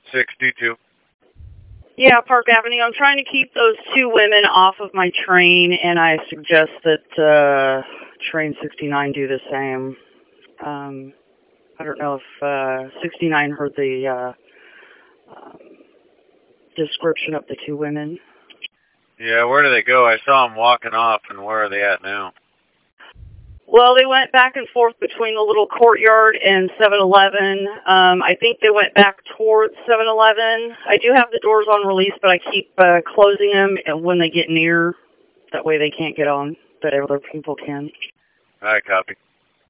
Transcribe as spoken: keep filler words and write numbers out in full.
sixty-two. Yeah, Park Avenue. I'm trying to keep those two women off of my train, and I suggest that uh, train sixty-nine do the same. Um, I don't know if uh, sixty-nine heard the uh, um, description of the two women. Yeah, where do they go? I saw them walking off, and where are they at now? Well, they went back and forth between the little courtyard and seven eleven. Um, I think they went back towards seven eleven. I do have the doors on release, but I keep uh, closing them when they get near. That way they can't get on, but other people can. All right, copy.